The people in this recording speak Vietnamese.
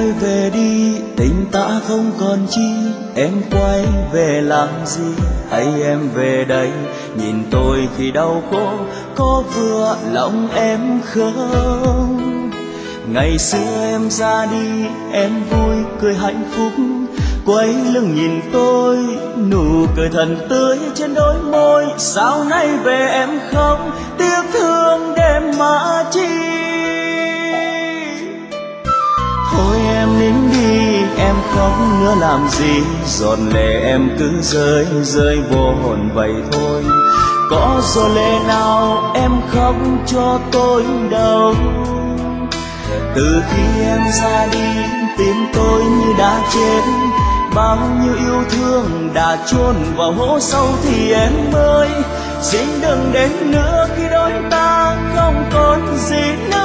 ơi về đi, tình ta không còn chi, em quay về làm gì? Hay em về đây nhìn tôi khi đau khổ, có vừa lòng em không? Ngày xưa em ra đi, em vui cười hạnh phúc, quay lưng nhìn tôi, nụ cười thật tươi trên đôi môi. Sao nay về em không, tiếc thương đêm mà chi? Thôi em nín đi, em khóc nữa làm gì? Giọt lệ em cứ rơi rơi vô hồn vậy thôi. Có giọt lệ nào em khóc cho tôi đâu? Từ khi em ra đi, tim tôi như đã chết. Bao nhiêu yêu thương đã chôn vào hố sâu thì em ơi, xin đừng đến nữa khi đôi ta không còn gì nữa.